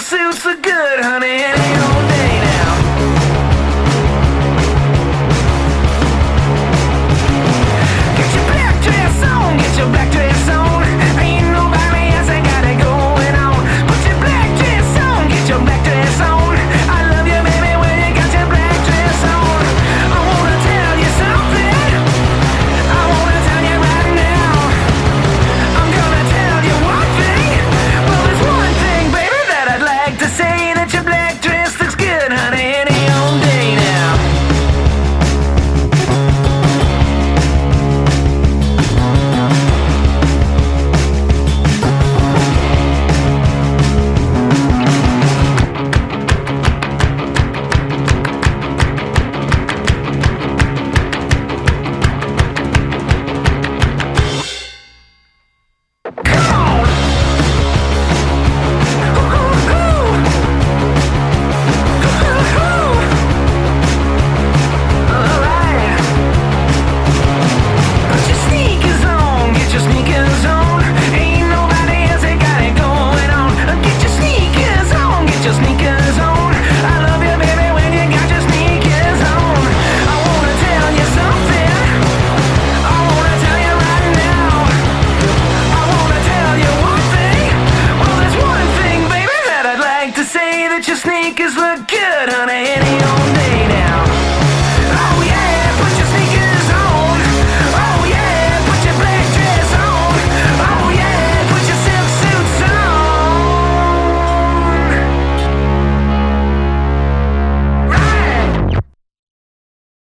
suits look good, honey, any old day now. Get your black dress on, get your black dress on. Ain't nobody else ain't got it going on. Put your black dress on, get your black dress on. I love you, baby, when you got your black dress on. I wanna tell you something. I wanna tell you right now. I'm gonna tell you one thing. Well, there's one thing, baby, that I'd like to say. That your black dress looks good, honey, any old day now. To say that your sneakers look good, honey.